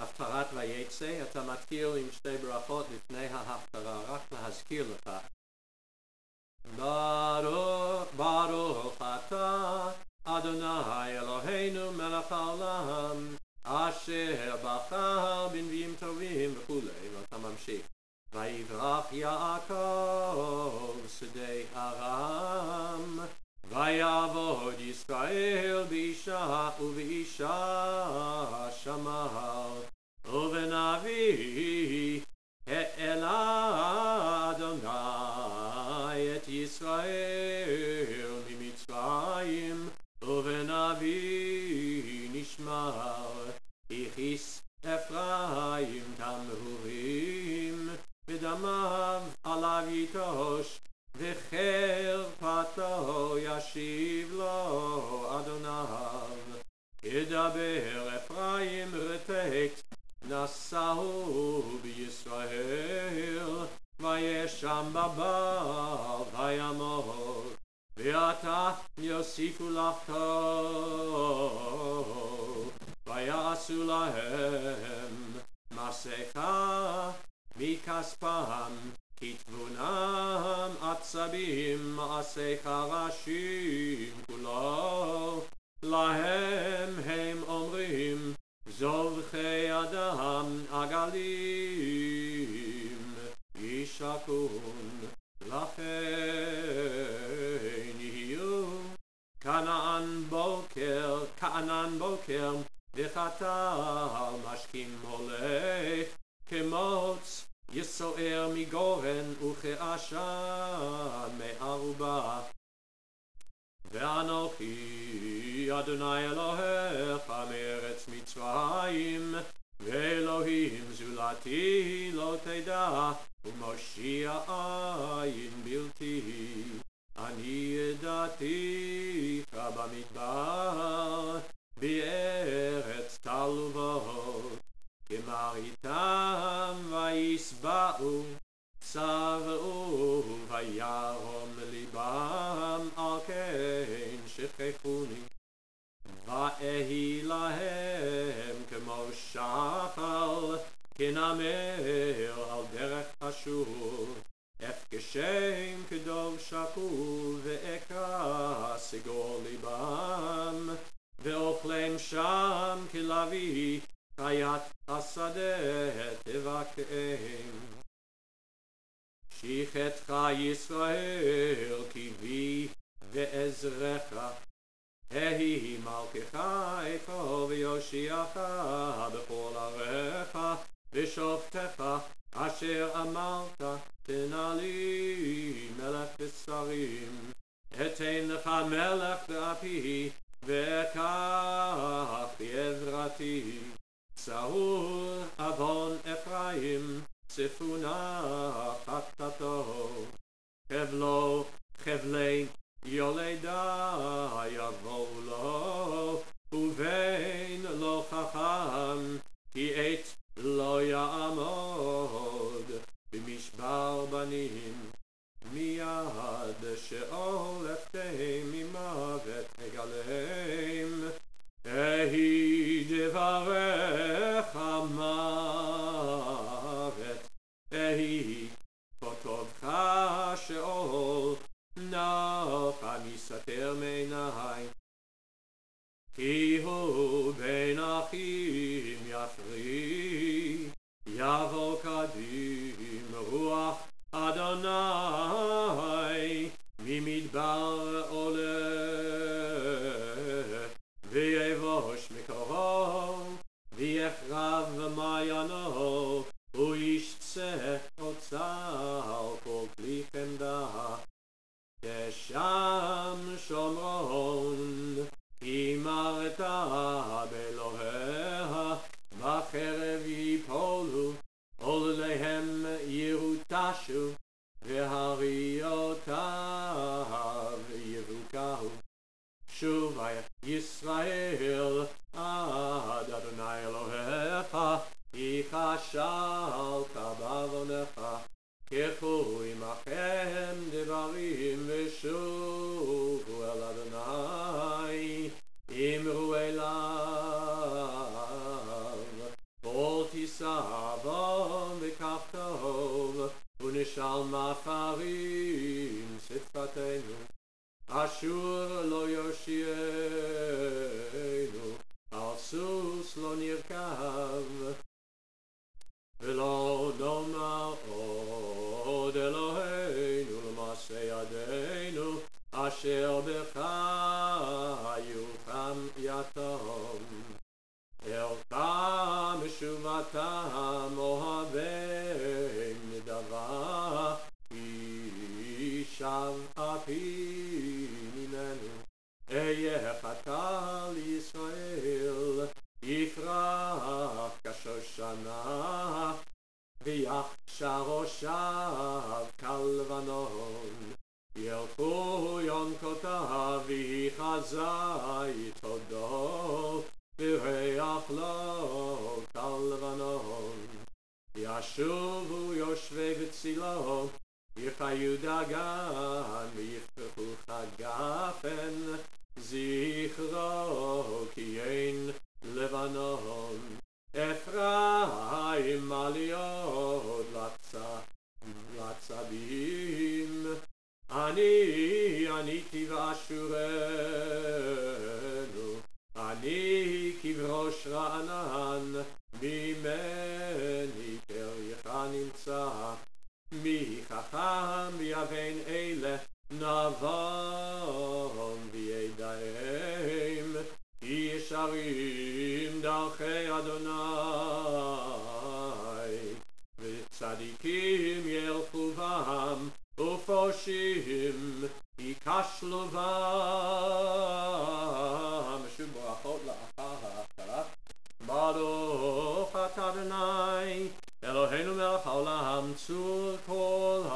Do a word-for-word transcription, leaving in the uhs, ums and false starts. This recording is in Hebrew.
הפטרת ויצא, אתה מתחיל עם שתי ברכות לפני ההפטרה, רק להזכיר לך. ברוך, ברוך אתה, אדוני אלוהינו מלך העולם, אשר בחר בנביאים טובים וכולי, ואתה ממשיך. ויברח יעקב שדה ארם, ויעבוד ישראל באישה ובאישה שמר, ובנביא העלה אדוני את ישראל ממצרים, ובנביא נשמר. הכיס אפרים תמרורים, ודמיו עליו יטוש, וחרפתו ישיב לו אדוניו. ידבר אפרים רטט, נסעו בישראל, וישם בבל וימות, ועתה יוסיפו לך טוב, ויעשו להם מסכה מכספם, כתבונם עצבים, מעשה חרשים כולו, להם הם אומרים זובחי אדם עגלים, ישקון לכן יהיו כנען בוקר, כענן בוקר, וחתל משכים הולך, כמוץ יסוער מגורן וכעשן מערובה. ואנוכי אדוני אלוהיך מארץ מצרים, ואלוהים זולתי לא תדע, ומושיע עין בלתי. אני ידעתיך במדבר, בארץ טל ובוהות, כמריתם וישבעו, צבעו וירום ליבם, על כן שכחוני. ואהי להם כמו שחל, כנמר על דרך אשור, אפגשם כדוב שקול, ואקרא סגור ליבם, ואוכלם שם כלביא, חיית השדה תבקעם. שיחתך ישראל כבי ועזרך, ההי מלכך איפה ויושיעך בכל עריך, ושופטך אשר אמרת תנה לי מלך בשרים. אתן לך מלך באפי, ואקח בעברתי. צרור עוון אפרים, צפונה חטאתו, חבלו חבלי יולדה יבואו לו, ובין לא חכם, כי עת לא יעמוד במשבר בנים. מיד שאול אפתם ממוות אגלם, ההי דברך מוות, ההי כתובך שאול, נח אני סתר מעיני. כי הוא בין אחים יפריד, יבוא קדים רוח אדוני, ממדבר עולה, ויבוש מקורו, ויחרב מעיינו, וישצה אוצר כל כלי חמדה. כשם שומרון, אמרת באלוהיה, בחרב יפולו, עולליהם ירוטשו, והריותיו יבוקעו. שוב ישראל עד אדוני אלוהיך, יכשלת בעוונך, קחו עמכם דברים ושובו אל אדוני, אמרו אליו כל סבון וכך טוב ונשאל מאחרים שפתנו אשור לא יושיענו על סוס לא נרכב ולא נאמר עוד אלוהינו למעשה ידינו אשר בך יוחם יתום אלתם משובתם אוהבים נדבה ישב אפי ממנו אהיה חתל ישראל יפרח כשושנה ויחשר ראשיו כלבנון ילכו יונקותיו ויחזי תודו וריח לו כלבנון ישובו יושבי בצילו יחיו דגן ויפרחו חגפן זכרו כי אין לבנון אפרים עליות לצבים אני עניתי ואשורנו אני כבראש רענן ממני פרייך נמצא מי חכם ויבן אלה נבון וידעים ישרים דרכי אדוני וצדיקים ילכו בם ופושעים ייכשלו בם שוב ברכות לאחר ההפטרה ברוך אתה אדוני אלוהינו מלך העולם צור כל